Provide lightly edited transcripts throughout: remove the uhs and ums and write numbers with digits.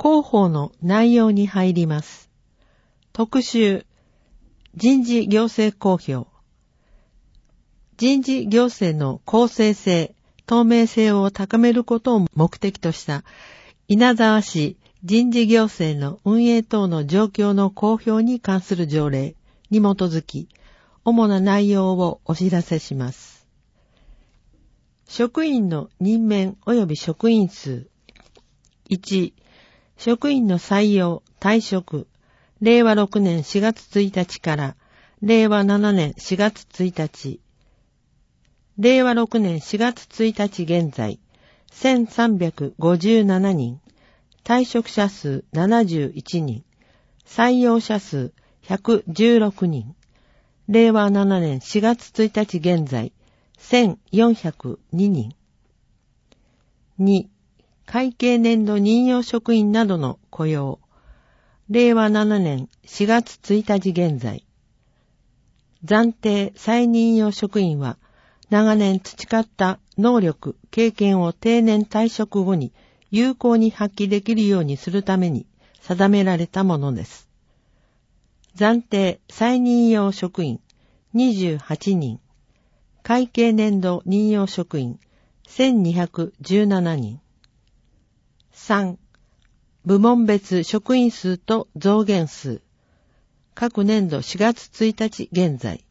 広報の内容に入ります。特集、人事行政公表。人事行政の公正性、透明性を高めることを目的とした稲沢市人事行政の運営等の状況の公表に関する条例に基づき、主な内容をお知らせします。職員の任免及び職員数。1、職員の採用、退職、令和6年4月1日から令和7年4月1日、令和6年4月1日現在、1357人、退職者数71人、採用者数116人、令和7年4月1日現在、1402人。2、会計年度任用職員などの雇用。令和7年4月1日現在。暫定再任用職員は、長年培った能力、経験を定年退職後に有効に発揮できるようにするために定められたものです。暫定再任用職員28人。会計年度任用職員1217人。3、部門別職員数と増減数。各年度4月1日現在。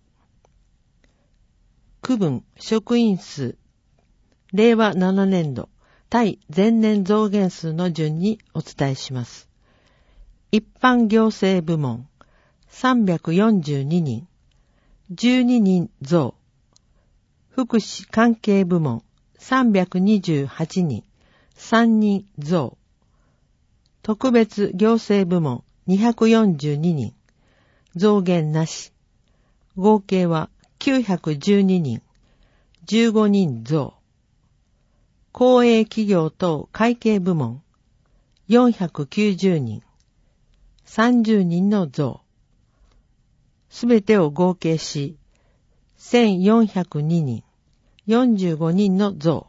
区分職員数。令和7年度対前年増減数の順にお伝えします。一般行政部門342人。12人増。福祉関係部門328人。3人増。特別行政部門242人。増減なし。合計は912人。15人増。公営企業等会計部門490人。30人の増。すべてを合計し、1402人。45人の増。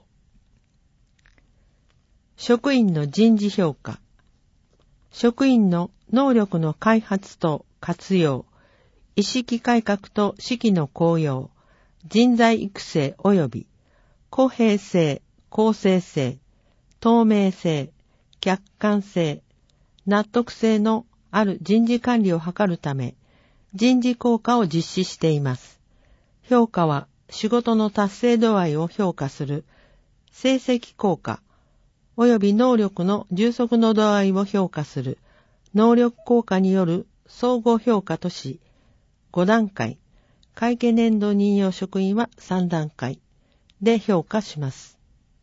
職員の人事評価。職員の能力の開発と活用、意識改革と士気の高揚、人材育成及び公平性、公正性、透明性、客観性、納得性のある人事管理を図るため、人事効果を実施しています。評価は仕事の達成度合いを評価する成績効果、及び能力の充足の度合いを評価する能力効果による総合評価とし、5段階、会計年度任用職員は3段階で評価します。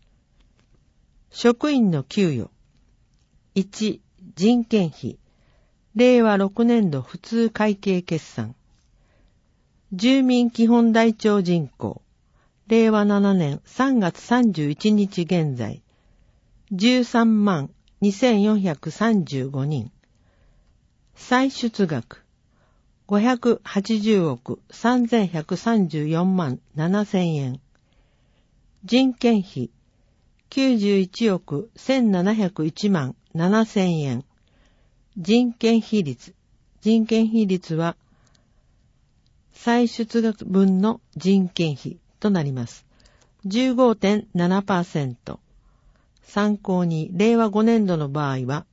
職員の給与。1、人件費。令和6年度普通会計決算。住民基本台帳人口。令和7年3月31日現在。13万2435人。歳出額。580億3134万7000円。人件費。91億1701万7000円。人件費率。人件費率は、歳出額分の人件費となります。15.7%。参考に、令和5年度の場合は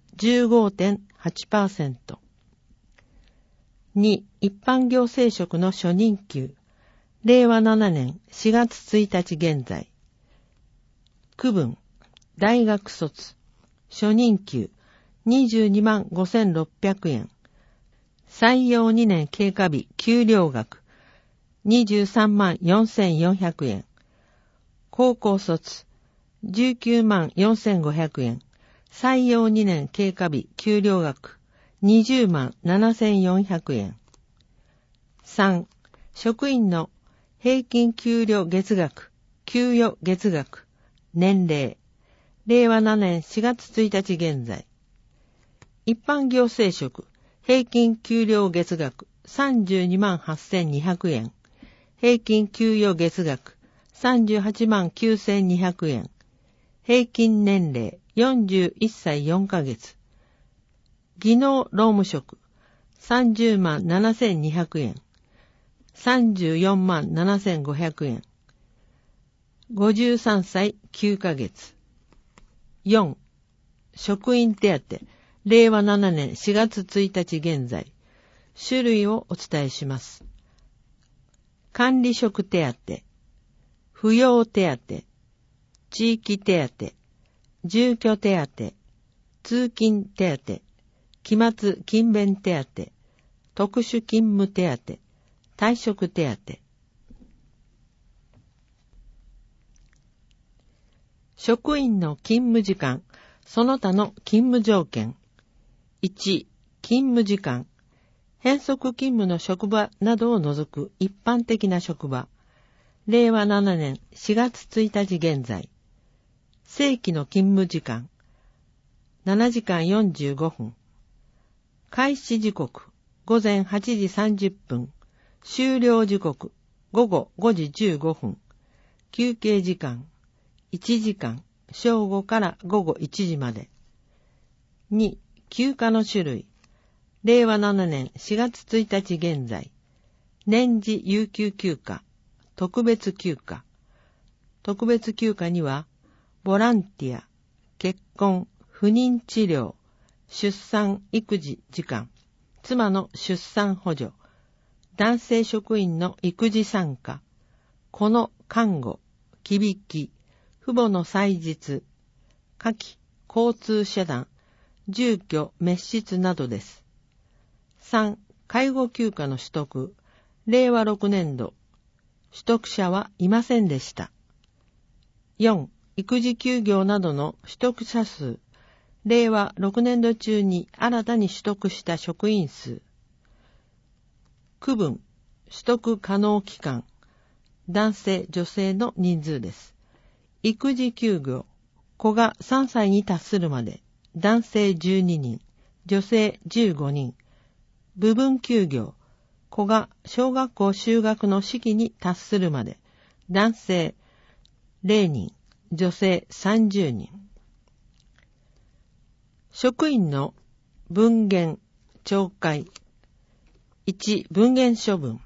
15.8%。2、一般行政職の初任給。令和7年4月1日現在。区分、大学卒、初任給、22万5600円。採用2年経過日、給料額、23万4400円。高校卒、19万4500円。採用2年経過日、給料額、20万7400円。3、職員の平均給与月額、給与月額、年齢。令和7年4月1日現在。一般行政職、平均給料月額32万8200円。平均給与月額38万9200円。平均年齢41歳4ヶ月。 技能労務職30万7200円、34万7500円、53歳9ヶ月。4、職員手当、令和7年4月1日現在。種類をお伝えします。管理職手当、扶養手当、地域手当、住居手当、通勤手当、期末勤勉手当、特殊勤務手当、退職手当。職員の勤務時間、その他の勤務条件。1、勤務時間。変則勤務の職場などを除く一般的な職場。令和7年4月1日現在。正規の勤務時間。7時間45分。開始時刻、午前8時30分。終了時刻、午後5時15分。休憩時間、1時間、正午から午後1時まで。2、休暇の種類。令和7年4月1日現在。年次有給休暇、特別休暇。特別休暇には、ボランティア、結婚、不妊治療、出産育児時間、妻の出産補助、男性職員の育児参加、子の看護、忌引き、父母の祭日、下記、交通遮断、住居滅失などです。3、介護休暇の取得、令和6年度、取得者はいませんでした。4、育児休業などの取得者数、令和6年度中に新たに取得した職員数。区分、取得可能期間、男性・女性の人数です。育児休業、子が3歳に達するまで、男性12人、女性15人。部分休業、子が小学校就学の時期に達するまで、男性0人、女性30人。職員の分限、懲戒。1、分限処分。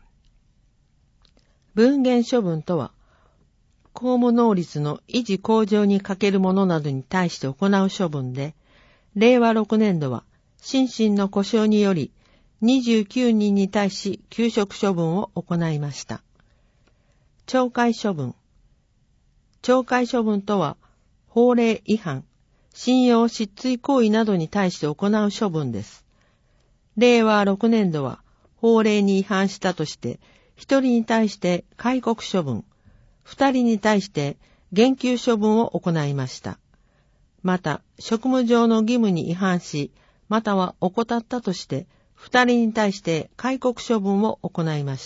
分限処分とは、公務能率の維持向上に欠けるものなどに対して行う処分で、令和6年度は心身の故障により29人に対し休職処分を行いました。懲戒処分。懲戒処分とは、法令違反、信用失墜行為などに対して行う処分です。令和6年度は、法令に違反したとして、1人に対して戒告処分、2人に対して減給処分を行いました。また、職務上の義務に違反し、または怠ったとして、2人に対して戒告処分を行いました。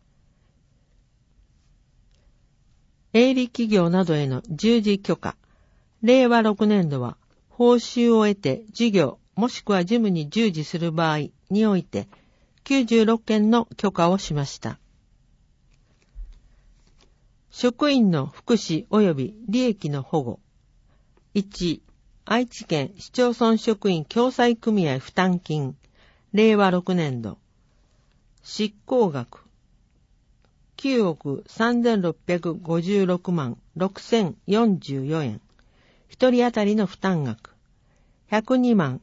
営利企業などへの従事許可。令和6年度は、報酬を得て事業もしくは事務に従事する場合において、96件の許可をしました。職員の福祉及び利益の保護。1、愛知県市町村職員共済組合負担金、令和6年度。執行額、9億3656万6044円。一人当たりの負担額、102万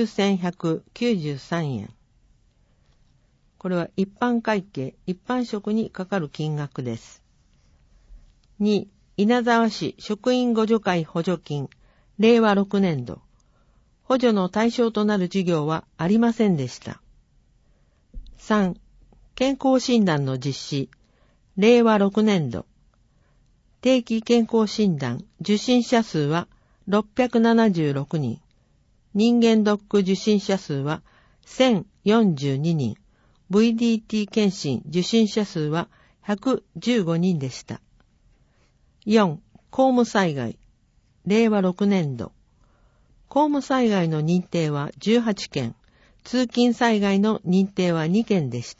9193円。これは一般会計、一般職にかかる金額です。2、稲沢市職員互助会補助金、令和6年度。補助の対象となる事業はありませんでした。3、健康診断の実施、令和6年度。定期健康診断受診者数は676人。人間ドック受診者数は1042人。VDT 検診受診者数は115人でした。4、公務災害。令和6年度。公務災害の認定は18件。通勤災害の認定は2件でした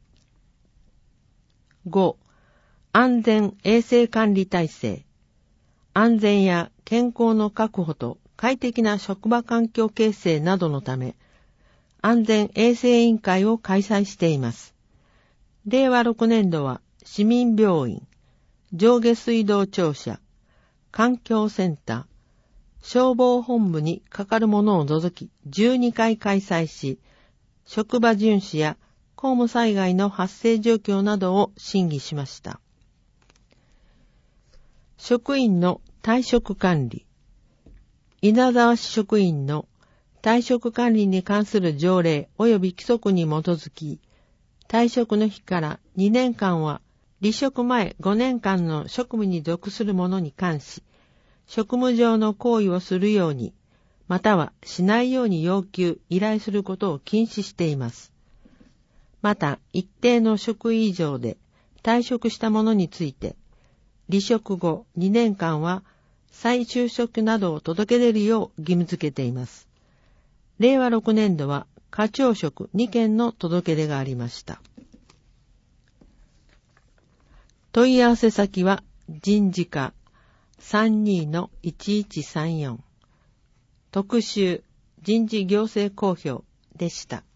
。5、安全衛生管理体制。安全や健康の確保と快適な職場環境形成などのため、 安全衛生委員会を開催しています。令和6年度は市民病院、上下水道庁舎、環境センター、消防本部にかかるものを除き12回開催し、職場巡視や公務災害の発生状況などを審議しました。職員の退職管理。稲沢市職員の退職管理に関する条例及び規則に基づき、退職の日から2年間は離職前5年間の職務に属する者に関し、職務上の行為をするように、またはしないように要求、依頼することを禁止しています。また、一定の職位以上で退職した者について、離職後2年間は再就職などを届け出るよう義務付けています。令和6年度は課長職2件の届け出がありました。問い合わせ先は人事課 32-1134 特集人事行政公表でした。